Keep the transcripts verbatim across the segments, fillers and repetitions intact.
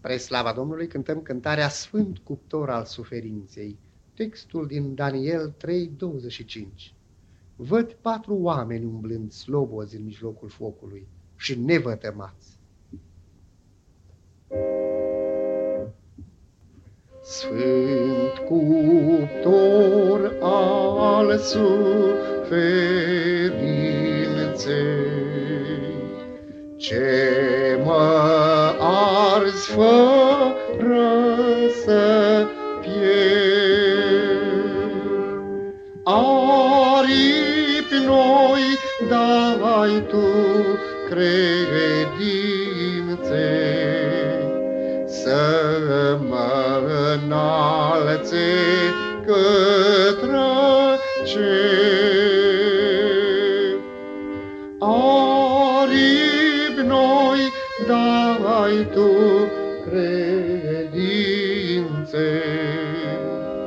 Spre slava Domnului cântăm cântarea Sfânt Cuptor al Suferinței, textul din Daniel trei, douăzeci și cinci. Văd patru oameni umblând slobozi în mijlocul focului și nevătămați. Sfânt Cuptor al Suferinței, ce mă arzi fără să pierd. Aripi noi dai tu credinței, să mă înalțe către cer. Aripi noi dai tu credinței,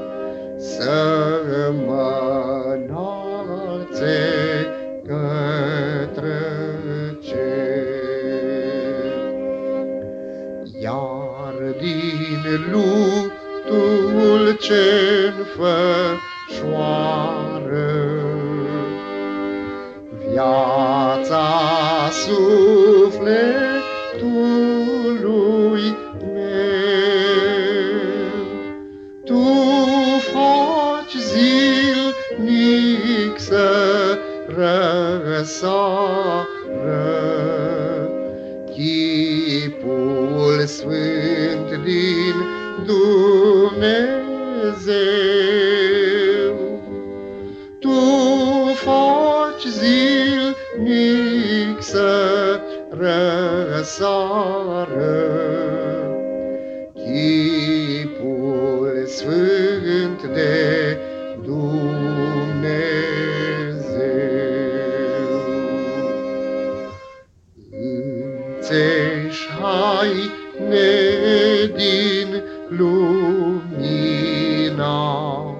să mă înalțe către cer. Iar din luptul ce-n fășoară viața sufletului meu, tu faci zilnic să răsară chipul sfânt din Dumnezeu. Tu faci zilnic să răsară chipul sfânt de Dumnezeu. Înțeși haine din lumina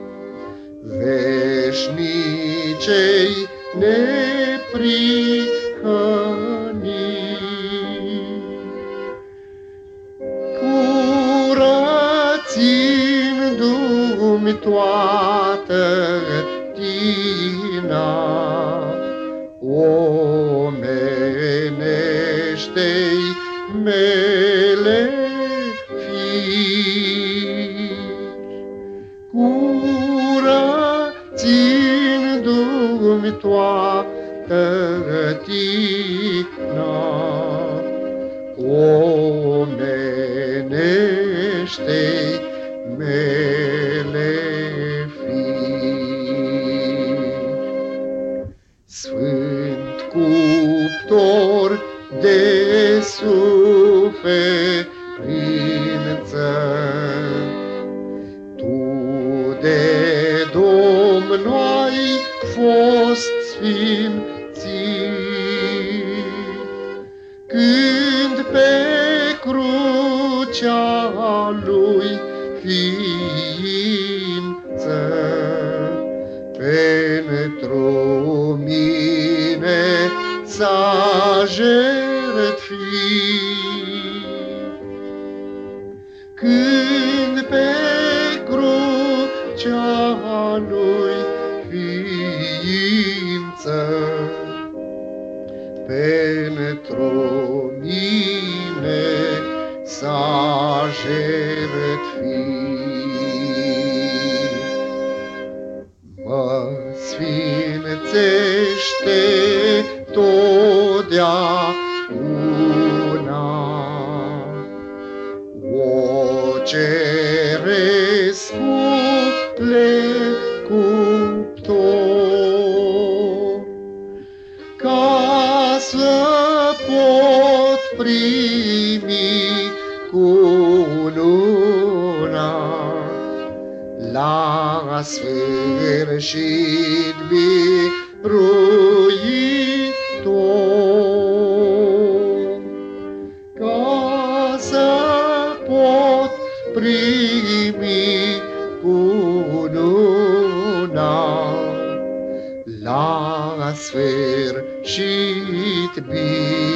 veșnicei neprihănii, curățindu-mi toată tina omeneștei mele firi, curățindu-mi toată tina omeneștei mele firi. Sfânt Cuptor de suferință, tu de Domn ai fost sfințit, când pe crucea lui ființă pentru mine s-a jertfit. Când pe crucea lui ființă pentru mine s-a jertfit. Mă sfințește totdeauna, o cerescule Cuptor, ca să pot primi cununa la sfârșit biruitor, ca să pot primi cununa la sfârșit biruitor.